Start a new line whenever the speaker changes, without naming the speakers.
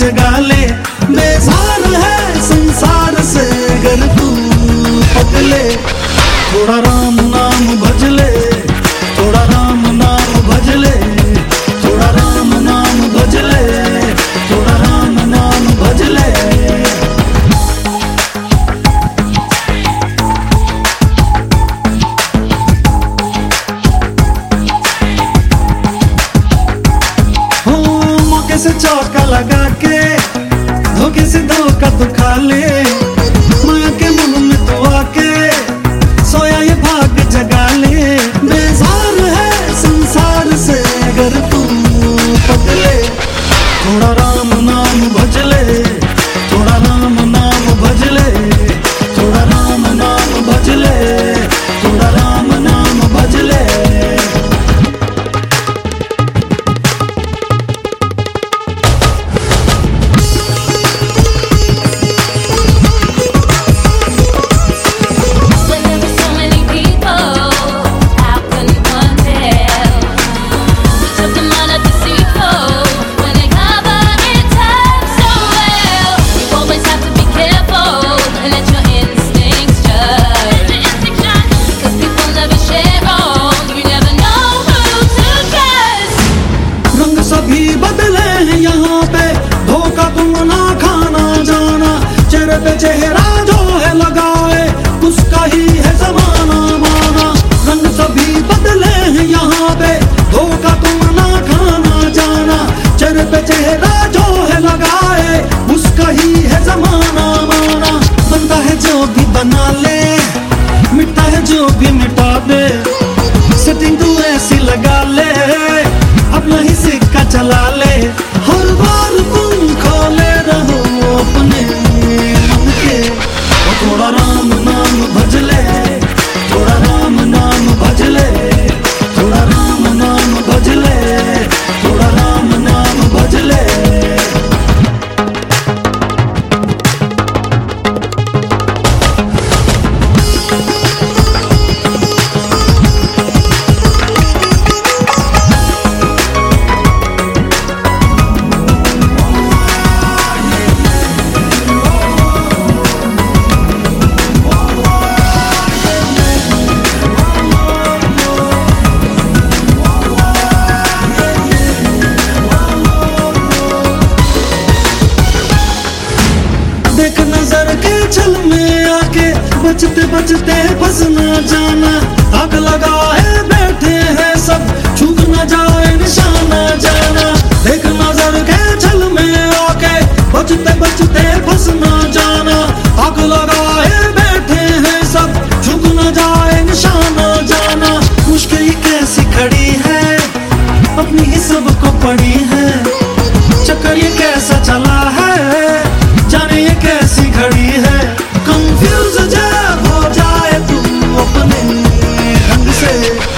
जगा ले। बेजार है संसार से अगर तू पगले, थोड़ा राम नाम भज ले, थोड़ा राम नाम भज ले, थोड़ा राम नाम भज ले, थोड़ा राम नाम भज ले। से चौका लगा के धोखे से धोखा तो खा ले। माया के मुंह में तो आके सोया ये भाग जगा ले। बेजार है संसार से अगर तू पगले, थोड़ा राम नाम भज ले, थोड़ा राम नाम भज ले, थोड़ा राम नाम भज ले, थोड़ा राम नाम भज ले। सभी बदले हैं यहाँ पे, धोखा तुम ना खाना जाना। चेहरे पे चेहरा जो है लगाए उसका ही है जमाना माना। रंग सभी बदले हैं यहाँ पे, धोखा तुम ना खाना जाना। चेहरे पे चेहरा जो है लगाए उसका ही है जमाना माना। बनता है जो भी बना ले, मिटता है जो भी मिटा दे। सेटिंग तू ऐसी लगा ले, अपना ही सिक्का चला ले। हर बार तुम खोले रहो अपने मन के, थोड़ा राम नाम भज ले, थोड़ा राम नाम भज ले, थोड़ा राम नाम भज ले, थोड़ा राम नाम भज ले। देख नजर के छल में आके बचते बचते फंस न जाना। आग लगाए बैठे हैं सब, छूट न जाए निशाना जाना। देख नजर के छल में आके बचते बचते फंस न जाना। आग लगाए बैठे हैं सब, छूट न जाए निशाना जाना। मुश्किल कैसी खड़ी है, अपनी ही सबको पड़ी है। चक्कर ये कैसा चला है, जाने ये कैसी घड़ी है। कंफ्यूज जब हो जाए तू अपने ढंग से,